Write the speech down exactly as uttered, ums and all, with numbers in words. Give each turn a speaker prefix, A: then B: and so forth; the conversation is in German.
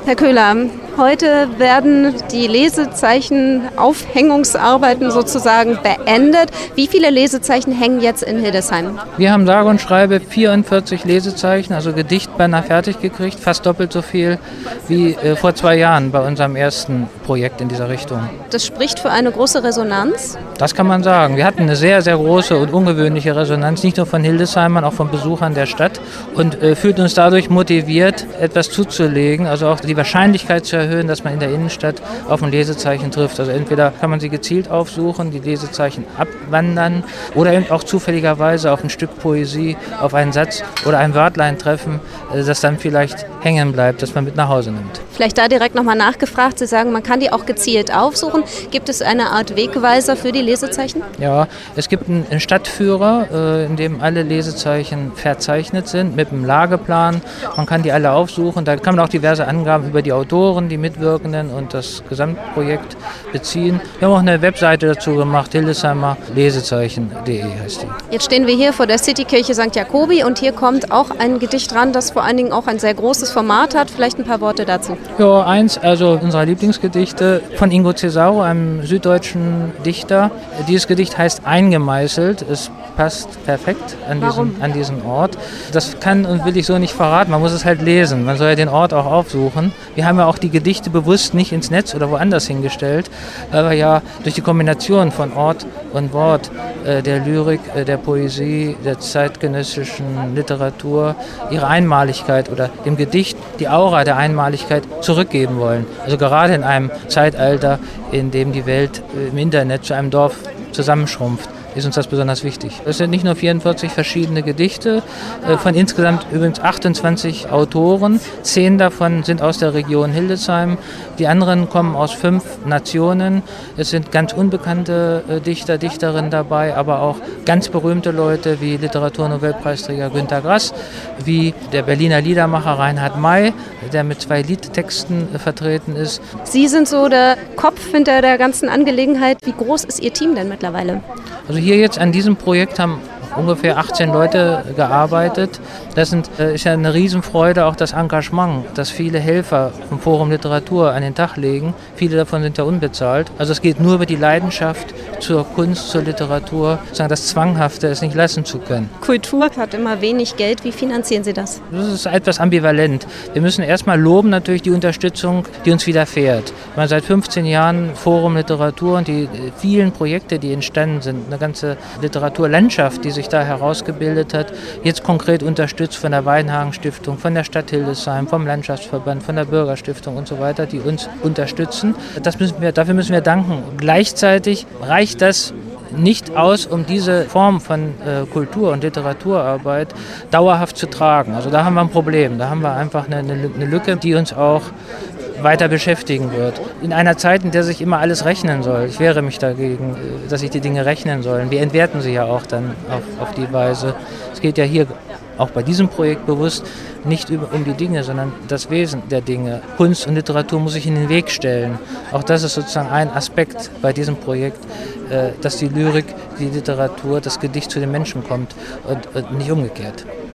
A: Herr Köhler, heute werden die Lesezeichen-Aufhängungsarbeiten sozusagen beendet. Wie viele Lesezeichen hängen jetzt in Hildesheim?
B: Wir haben sage und schreibe vierundvierzig Lesezeichen, also Gedichtbänner fertig gekriegt, fast doppelt so viel wie äh, vor zwei Jahren bei unserem ersten Projekt in dieser Richtung.
A: Das spricht für eine große Resonanz?
B: Das kann man sagen. Wir hatten eine sehr, sehr große und ungewöhnliche Resonanz, nicht nur von Hildesheimern, auch von Besuchern der Stadt und äh, fühlt uns dadurch motiviert, etwas zuzulegen, also auch die Wahrscheinlichkeit zu erhöhen, dass man in der Innenstadt auf ein Lesezeichen trifft. Also entweder kann man sie gezielt aufsuchen, die Lesezeichen abwandern oder eben auch zufälligerweise auf ein Stück Poesie, auf einen Satz oder ein Wörtlein treffen, das dann vielleicht hängen bleibt, das man mit nach Hause nimmt.
A: Vielleicht da direkt nochmal nachgefragt. Sie sagen, man kann die auch gezielt aufsuchen. Gibt es eine Art Wegweiser für die Lesezeichen?
B: Ja, es gibt einen Stadtführer, in dem alle Lesezeichen verzeichnet sind, mit einem Lageplan. Man kann die alle aufsuchen. Da kann man auch diverse Angaben über die Autoren, die Mitwirkenden und das Gesamtprojekt beziehen. Wir haben auch eine Webseite dazu gemacht, hildesheimer lesezeichen punkt de heißt die.
A: Jetzt stehen wir hier vor der Citykirche Sankt Jakobi und hier kommt auch ein Gedicht ran, das vor allen Dingen auch ein sehr großes Format hat. Vielleicht ein paar Worte dazu.
B: Ja, eins, also unserer Lieblingsgedichte von Ingo Cesaro, einem süddeutschen Dichter. Dieses Gedicht heißt Eingemeißelt. Es passt perfekt an diesem, an diesen Ort. Das kann und will ich so nicht verraten. Man muss es halt lesen. Man soll ja den Ort auch aufsuchen. Wir haben ja auch die Gedichte bewusst nicht ins Netz oder woanders hingestellt, weil wir ja durch die Kombination von Ort und Wort, äh, der Lyrik, äh, der Poesie, der zeitgenössischen Literatur ihre Einmaligkeit oder dem Gedicht die Aura der Einmaligkeit zurückgeben wollen. Also gerade in einem Zeitalter, in dem die Welt äh, im Internet zu einem Dorf zusammenschrumpft, ist uns das besonders wichtig. Es sind nicht nur vierundvierzig verschiedene Gedichte, äh, von insgesamt übrigens achtundzwanzig Autoren. Zehn davon sind aus der Region Hildesheim. Die anderen kommen aus fünf Nationen. Es sind ganz unbekannte äh, Dichter, Dichterinnen dabei, aber auch ganz berühmte Leute wie Literaturnobelpreisträger Günter Grass, wie der Berliner Liedermacher Reinhard May, der mit zwei Liedtexten äh, vertreten ist.
A: Sie sind so der Kopf hinter der ganzen Angelegenheit. Wie groß ist Ihr Team denn mittlerweile?
B: Also hier jetzt an diesem Projekt haben ungefähr achtzehn Leute gearbeitet. Das sind, ist ja eine Riesenfreude, auch das Engagement, das viele Helfer vom Forum Literatur an den Tag legen. Viele davon sind ja unbezahlt. Also es geht nur über die Leidenschaft zur Kunst, zur Literatur, sozusagen das Zwanghafte, es nicht lassen zu können.
A: Kultur hat immer wenig Geld. Wie finanzieren Sie das?
B: Das ist etwas ambivalent. Wir müssen erstmal loben natürlich die Unterstützung, die uns widerfährt. Wir haben seit fünfzehn Jahren Forum Literatur und die vielen Projekte, die entstanden sind, eine ganze Literaturlandschaft, die sich da herausgebildet hat, jetzt konkret unterstützt von der Weinhagen Stiftung, von der Stadt Hildesheim, vom Landschaftsverband, von der Bürgerstiftung und so weiter, die uns unterstützen. Das müssen wir, dafür müssen wir danken. Gleichzeitig reicht das nicht aus, um diese Form von äh, Kultur- und Literaturarbeit dauerhaft zu tragen. Also da haben wir ein Problem. Da haben wir einfach eine, eine Lücke, die uns auch weiter beschäftigen wird. In einer Zeit, in der sich immer alles rechnen soll. Ich wehre mich dagegen, dass sich die Dinge rechnen sollen. Wir entwerten sie ja auch dann auf, auf die Weise. Es geht ja hier auch bei diesem Projekt bewusst nicht um die Dinge, sondern das Wesen der Dinge. Kunst und Literatur muss sich in den Weg stellen. Auch das ist sozusagen ein Aspekt bei diesem Projekt, dass die Lyrik, die Literatur, das Gedicht zu den Menschen kommt und nicht umgekehrt.